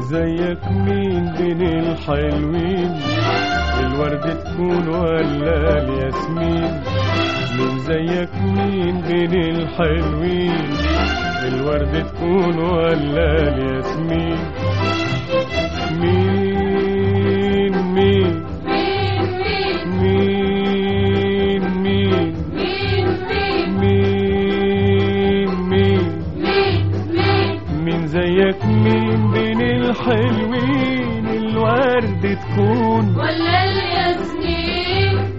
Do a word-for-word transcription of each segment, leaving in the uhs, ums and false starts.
زيك مين بين الحلوين؟ الورد تكون ولا الياسمين؟ من زيك مين بين الحلوين؟ الورد تكون ولا الياسمين؟ مين مين مين مين مين مين من زيك مين بين الحلوين؟ الورد تكون ولا الياسمين؟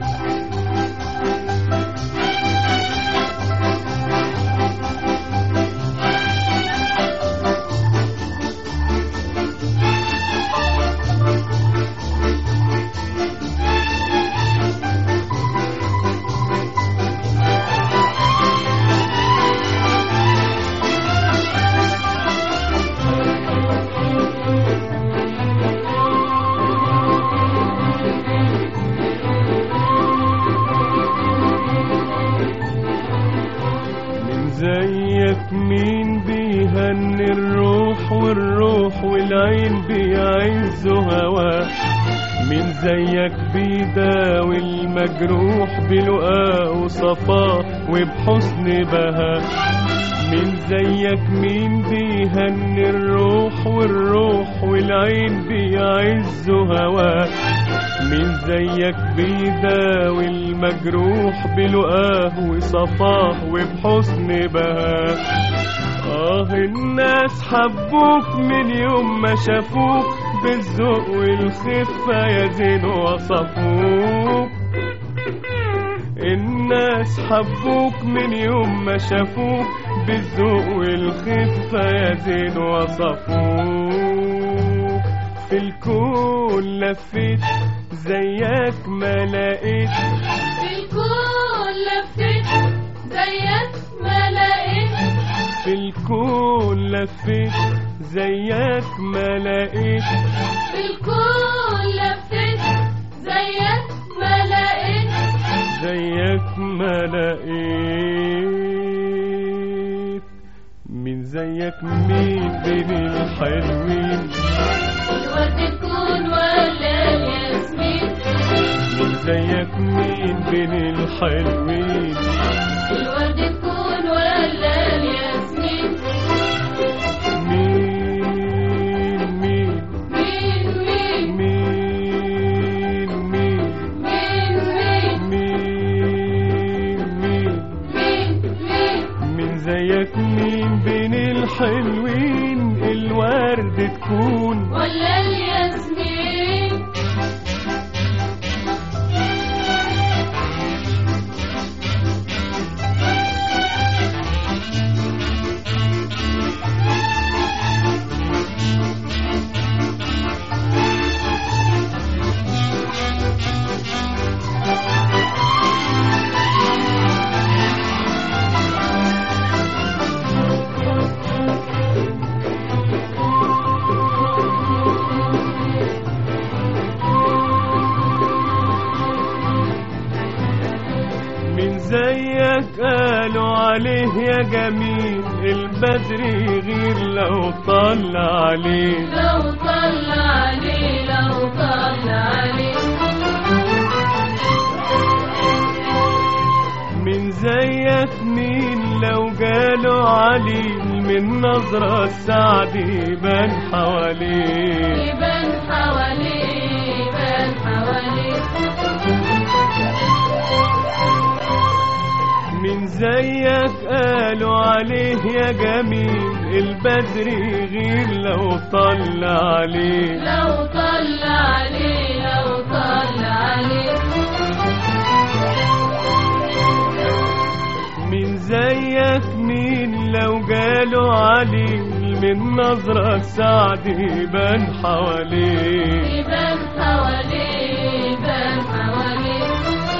زيك مين بيهني الروح والروح والعين بيعزوا هواه؟ مين زيك بيداوي المجروح بلقاه وصفاه وبحسن بهاء؟ مين زيك مين بيهني الروح والروح والعين بيعزوا هواه؟ مين زيك بيداوي المجروح بلقاه وصفاه وبحسن بهاء؟ آه الناس حبوك من يوم ما شافوك بالذوق والخفة يا زين وصفوك. الناس حبوك من يوم ما شافوك بالذوق والخفة يا زين وصفوك. في الكون لفيت زيك ما لقيت، في الكون لفيت زيك ما لقيت، في الكون لفيت زيك ما لقيت، في الكون لفيت زيك ما لقيت، زيك ما لقيت. من زيك مين بين الحلوين؟ الورد تكون ولا الياسمين؟ من زيك مين بين الحلوين؟ الورد تكون ولا الياسمين؟ مين مين مين مين مين مين مين مين مين مين مين من زيك مين بين الحلوين؟ الورد تكون ولا الياسمين؟ من زيك قالوا عليه يا جميل البدر يغير لو طل عليه، لو طل عليه لو طل عليه. من زيك مين لو قالوا عليه من نظرة السعد يبان حواليه، يبان حواليه يبان حواليه. من زيك قالوا عليه يا جميل البدر يغير لو طل عليه، لو طل عليه لو طل عليه. من زيك مين لو قالوا عليه من نظرة السعد يبان حواليه، يبان حواليه يبان حواليه.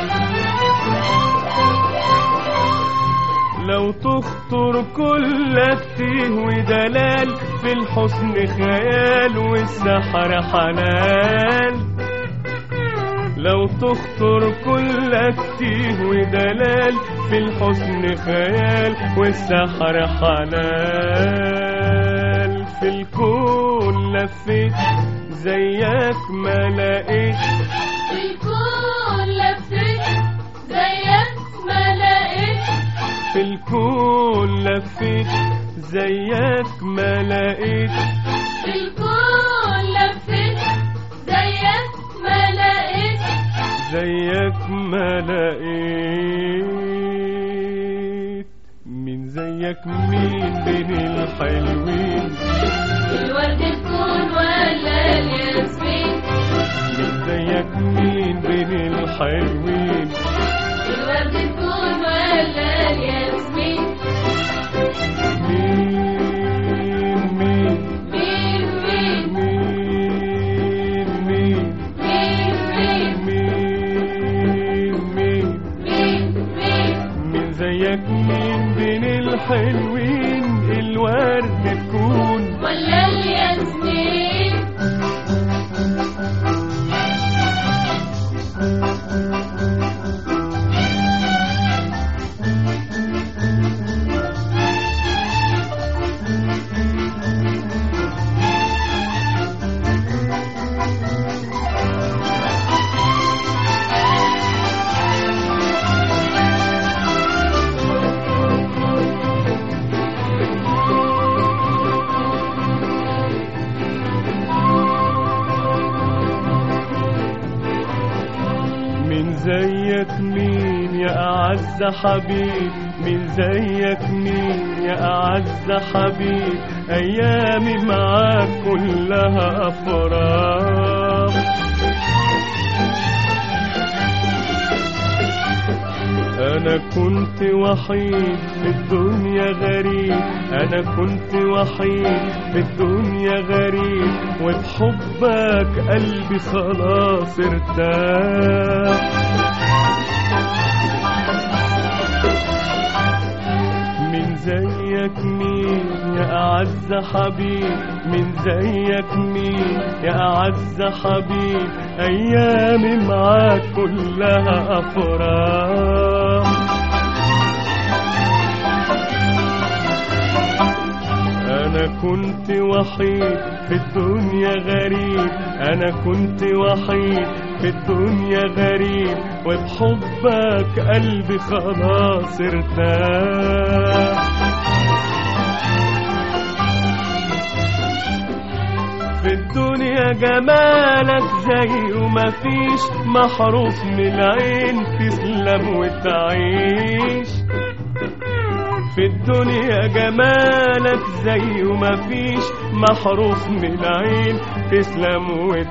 لو تخطر كلك تيه ودلال في الحسن خيال والسحر حنان. لو تخطر كلك تيه ودلال في الحسن خيال والسحر حنان. في الكون لفيت زيك ما لقيت، في الكون لفيت زيك ما لقيت، في الكون لفيت زيك ما لقيت، في الكون لفيت زيك ما لقيت، زيك ما لقيت. مين زيك مين بين الحلوين، الورد الكون ولا الياسمين، مين زيك مين بين الحلوين، الورد الكون ولا الياسمين، مين مين مين مين مين مين مين مين مين مين مين مين مين زيك مين بين الحلوين، الورد تكون ولا الياسمين. مين زيك مين يا أعز حبيب، مين زيك مين يا أعز حبيب، أيامي معاك كلها أفراح. أنا كنت وحيد في الدنيا غريب، أنا كنت وحيد في الدنيا غريب، وبحبك قلبي خلاص ارتاح. مين زيك مين يا أعز حبيب، مين زيك مين يا أعز حبيب، أيامي معاك كلها أفراح. أنا كنت وحيد في الدنيا غريب، أنا كنت وحيد في الدنيا غريب، وبحبك قلبي خلاص ارتاح. في الدنيا جمالك زي ومفيش، محروف من العين تسلم وتعيش. في الدنيا جمالك زي ومفيش، محروف من العين تسلم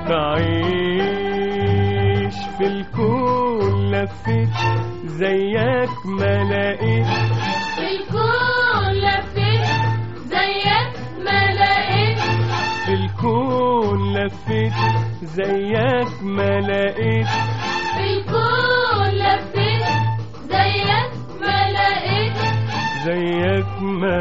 وتعيش. في الكون لفيت زيك ما لقيت، في الكون لفيت زيك ما لقيت، في الكون لفيت زيك ما لقيت، في الكون لفيت زيك ما لقيت، زيك ما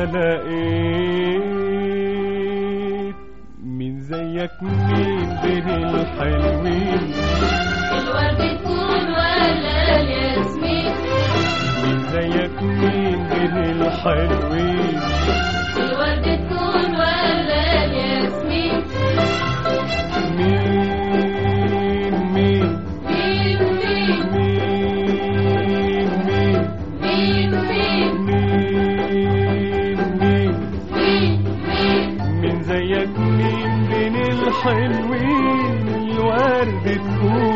لقيت. مين زيك مين بين الحلوين، الورد الكون ولا الياسمين، مين زيك مين بين الحلوين، الورد الكون ولا الياسمين، مين مين مين مين مين مين مين مين مين مين مين مين زيك مين بين الحلوين، الورد تكون